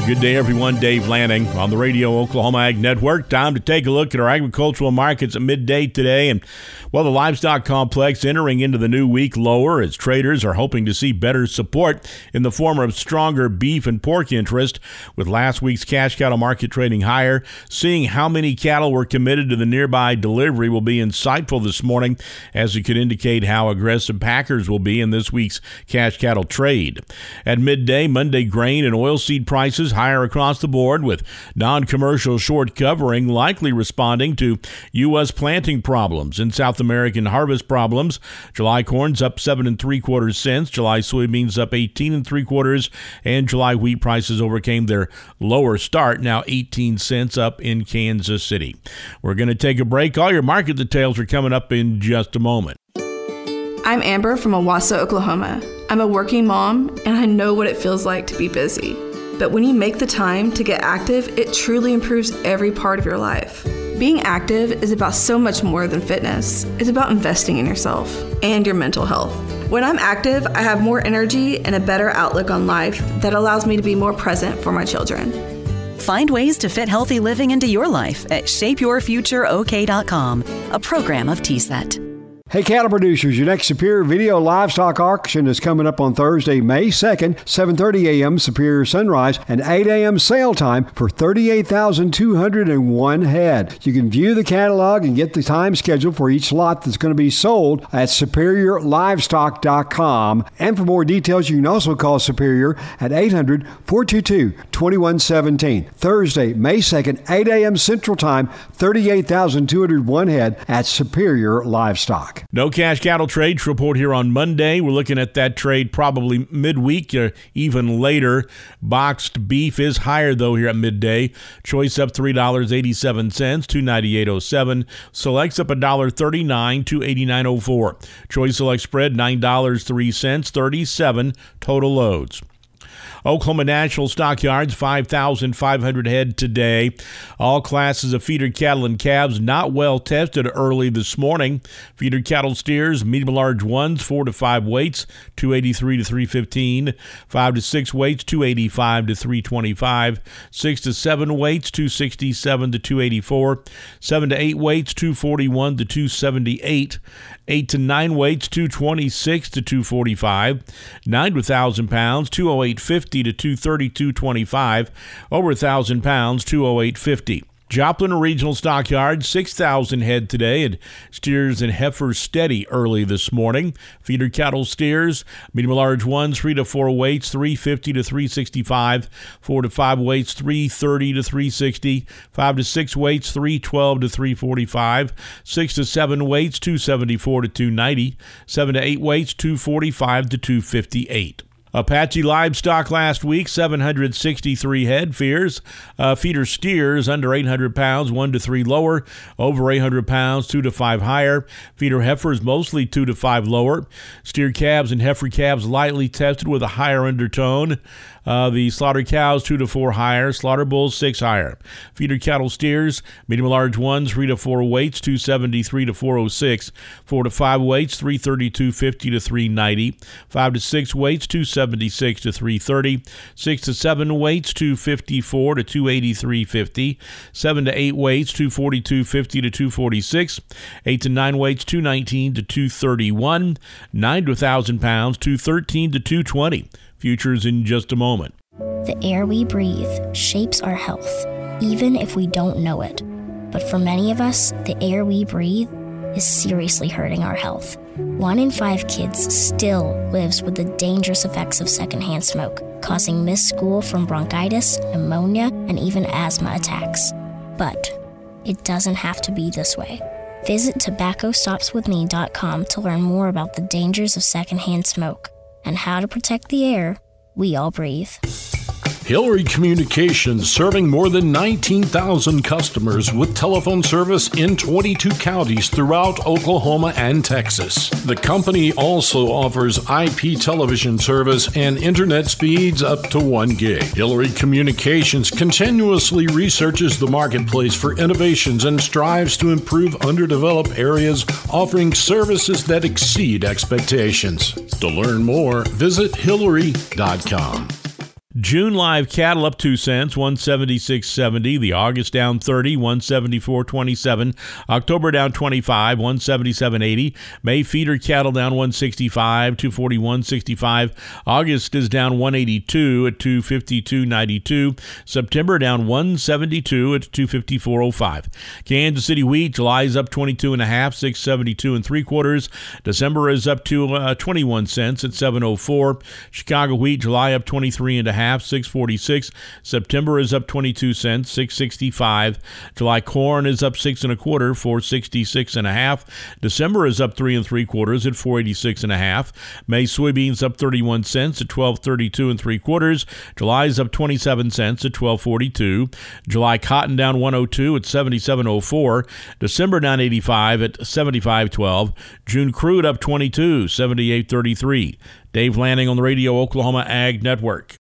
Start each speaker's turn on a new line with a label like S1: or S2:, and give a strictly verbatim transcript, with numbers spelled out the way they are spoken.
S1: Good day, everyone. Dave Lanning on the Radio Oklahoma Ag Network. Time to take a look at our agricultural markets at midday today. And, well, the livestock complex entering into the new week lower as traders are hoping to see better support in the form of stronger beef and pork interest, with last week's cash cattle market trading higher. Seeing how many cattle were committed to the nearby delivery will be insightful this morning, as it could indicate how aggressive packers will be in this week's cash cattle trade. At midday, Monday grain and oilseed prices higher across the board, with non-commercial short covering likely responding to U S planting problems and South American harvest problems. July corn's up seven and three quarters cents, July soybeans up eighteen and three quarters, and July wheat prices overcame their lower start, now eighteen cents up in Kansas City. We're going to take a break. All your market details are coming up in just a moment.
S2: I'm Amber from Owasso, Oklahoma. I'm a working mom, and I know what it feels like to be busy. But when you make the time to get active, it truly improves every part of your life. Being active is about so much more than fitness. It's about investing in yourself and your mental health. When I'm active, I have more energy and a better outlook on life that allows me to be more present for my children.
S3: Find ways to fit healthy living into your life at shape your future o k dot com, a program of T S E T.
S4: Hey, cattle producers, your next Superior Video Livestock Auction is coming up on Thursday, May second, seven thirty a.m. Superior Sunrise and eight a.m. sale time for thirty-eight thousand two hundred one head. You can view the catalog and get the time schedule for each lot that's going to be sold at superior livestock dot com. And for more details, you can also call Superior at eight hundred, four two two, two one one seven. Thursday, May second, eight a.m. Central Time, thirty-eight thousand two hundred one head at Superior Livestock.
S1: No cash cattle trades report here on Monday. We're looking at that trade probably midweek or even later. Boxed beef is higher, though, here at midday. Choice up three dollars and eighty-seven cents, two ninety-eight oh seven. Select's up one dollar thirty-nine, two eighty-nine oh four. Choice Select spread nine dollars and three cents, thirty-seven total loads. Oklahoma National Stockyards, five thousand five hundred head today. All classes of feeder cattle and calves not well tested early this morning. Feeder cattle steers, medium large ones, four to five weights, two eighty-three to three fifteen. Five to six weights, two eighty-five to three twenty-five. Six to seven weights, two sixty-seven to two eighty-four. Seven to eight weights, two forty-one to two seventy-eight. Eight to nine weights, two twenty-six to two forty-five. Nine to one thousand pounds, two oh eight fifty to two thirty-two twenty-five. Over one thousand pounds, two oh eight fifty. Joplin Regional Stockyard, six thousand head today, and steers and heifers steady early this morning. Feeder cattle steers, medium large ones, three to four weights, three fifty to three sixty-five. Four to five weights, three thirty to three sixty. Five to six weights, three twelve to three forty-five. Six to seven weights, two seventy-four to two ninety. Seven to eight weights, two forty-five to two fifty-eight. Apache livestock last week, seven hundred sixty-three head. Fears, uh, feeder steers under eight hundred pounds, one to three lower. Over eight hundred pounds, two to five higher. Feeder heifers mostly two to five lower. Steer calves and heifer calves lightly tested with a higher undertone. Uh, the slaughter cows, two to four higher. Slaughter bulls, six higher. Feeder cattle steers, medium large ones, three to four weights, two seventy-three to four oh six. Four to five weights, three thirty-two fifty to three ninety. Five to six weights, two seventy-six to three thirty. Six to seven weights, two fifty-four to two eighty-three fifty. Seven to eight weights, two forty-two fifty to two forty-six. Eight to nine weights, two nineteen to two thirty-one. Nine to one thousand pounds, two thirteen to two twenty. Futures in just a moment.
S5: The air we breathe shapes our health, even if we don't know it. But for many of us, the air we breathe is seriously hurting our health. One in five kids still lives with the dangerous effects of secondhand smoke, causing missed school from bronchitis, pneumonia, and even asthma attacks. But it doesn't have to be this way. Visit tobacco stops with me dot com to learn more about the dangers of secondhand smoke and how to protect the air we all breathe.
S6: Hillary Communications, serving more than nineteen thousand customers with telephone service in twenty-two counties throughout Oklahoma and Texas. The company also offers I P television service and internet speeds up to one gig. Hillary Communications continuously researches the marketplace for innovations and strives to improve underdeveloped areas, offering services that exceed expectations. To learn more, visit hillary dot com.
S1: June live cattle up two cents, one seventy-six seventy. The August down thirty, one seventy-four twenty-seven. October down twenty-five, one seventy-seven eighty. May feeder cattle down one sixty-five, two forty-one sixty-five. August is down one eighty-two at two fifty-two ninety-two. September down one seventy-two at two fifty-four oh five. Kansas City wheat, July is up twenty-two and a half, six seventy-two and three quarters. December is up to uh, twenty-one cents at seven oh four. Chicago wheat, July up twenty-three and a half, six forty-six. September is up twenty-two cents, six sixty-five. July corn is up six and a quarter, four sixty-six and a half. December is up three and three quarters at four eighty-six and a half. May soybeans up thirty-one cents at twelve thirty-two and three quarters. July is up twenty-seven cents at twelve forty-two. July cotton down one oh two at seventy-seven oh four. December down eighty-five at seventy-five twelve. June crude up twenty-two, seventy-eight thirty-three. Dave Lanning on the Radio Oklahoma Ag Network.